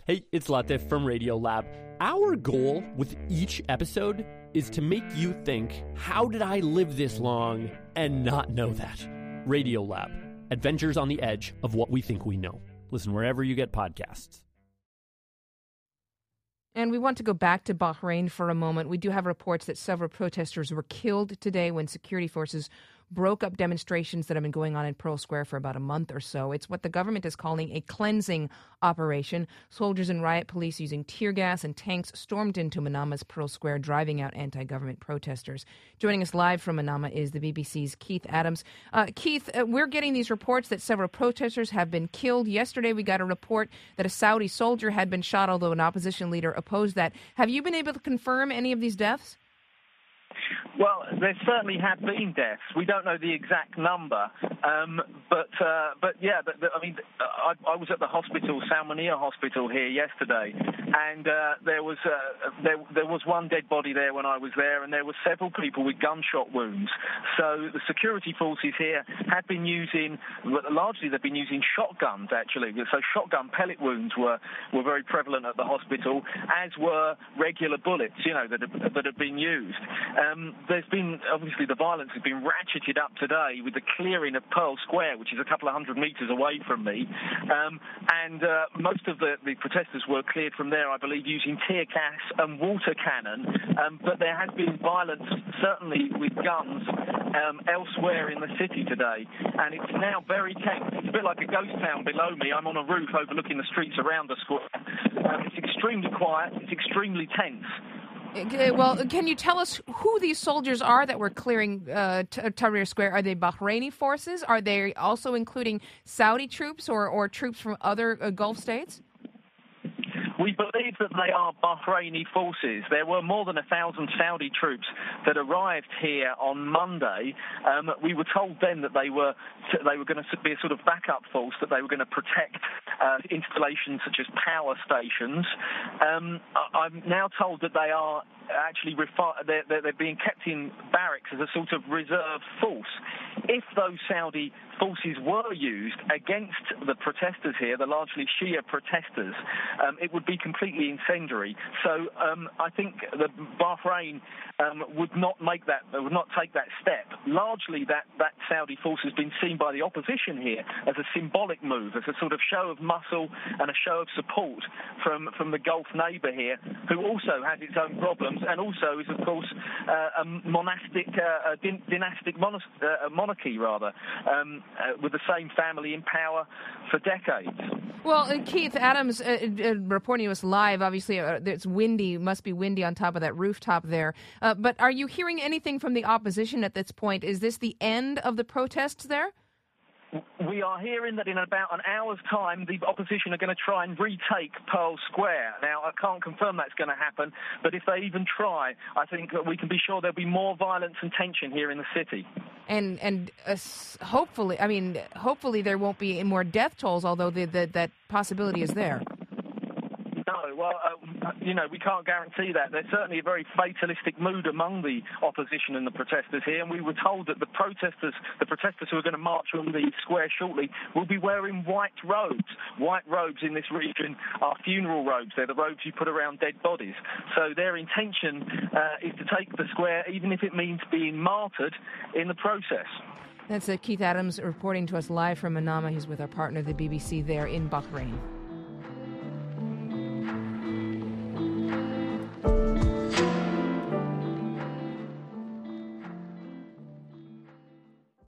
Hey, it's Latif from Radiolab. Our goal with each episode is to make you think, how did I live this long and not know that? Radiolab, adventures on the edge of what we think we know. Listen wherever you get podcasts. And we want to go back to Bahrain for a moment. We do have reports that several protesters were killed today when security forces broke up demonstrations that have been going on in Pearl Square for about a month or so. It's what the government is calling a cleansing operation. Soldiers and riot police using tear gas and tanks stormed into Manama's Pearl Square, driving out anti-government protesters. Joining us live from Manama is the BBC's Keith Adams. Keith, we're getting these reports that several protesters have been killed. Yesterday we got a report that a Saudi soldier had been shot, although an opposition leader opposed that. Have you been able to confirm any of these deaths? Well, there certainly have been deaths. We don't know the exact number, I was at the hospital, Salmania Hospital here yesterday, and there was one dead body there when I was there, and there were several people with gunshot wounds. So the security forces here have been largely they've been using shotguns actually. So shotgun pellet wounds were very prevalent at the hospital, as were regular bullets, that have been used. There's been, obviously, the violence has been ratcheted up today with the clearing of Pearl Square, which is a couple of hundred metres away from me. Most of the protesters were cleared from there, I believe, using tear gas and water cannon. But there has been violence, certainly with guns, elsewhere in the city today. And it's now very tense. It's a bit like a ghost town below me. I'm on a roof overlooking the streets around the square. It's extremely quiet. It's extremely tense. Well, can you tell us who these soldiers are that were clearing Tahrir Square? Are they Bahraini forces? Are they also including Saudi troops or troops from other Gulf states? We believe that they are Bahraini forces. There were more than 1,000 Saudi troops that arrived here on Monday. We were told then that they were going to be a sort of backup force, that they were going to protect installations such as power stations. I'm now told that they are actually they're being kept in barracks as a sort of reserve force. If those Saudi forces were used against the protesters here, the largely Shia protesters, it would be completely incendiary. So I think that Bahrain would not take that step. Largely, that Saudi force has been seen by the opposition here as a symbolic move, as a sort of show of muscle and a show of support from the Gulf neighbour here, who also has its own problems and also is, of course, a dynastic monarchy, rather, with the same family in power for decades. Well, Keith Adams reporting to us live. Obviously, it's windy. Must be windy on top of that rooftop there. But are you hearing anything from the opposition at this point? Is this the end of the protests there? We are hearing that in about an hour's time, the opposition are going to try and retake Pearl Square. Now, I can't confirm that's going to happen, but if they even try, I think that we can be sure there'll be more violence and tension here in the city. And hopefully there won't be more death tolls, although that possibility is there. No, well, we can't guarantee that. There's certainly a very fatalistic mood among the opposition and the protesters here, and we were told that the protesters who are going to march on the square shortly will be wearing white robes. White robes in this region are funeral robes. They're the robes you put around dead bodies. So their intention is to take the square, even if it means being martyred in the process. That's Keith Adams reporting to us live from Manama. He's with our partner, the BBC, there in Bahrain.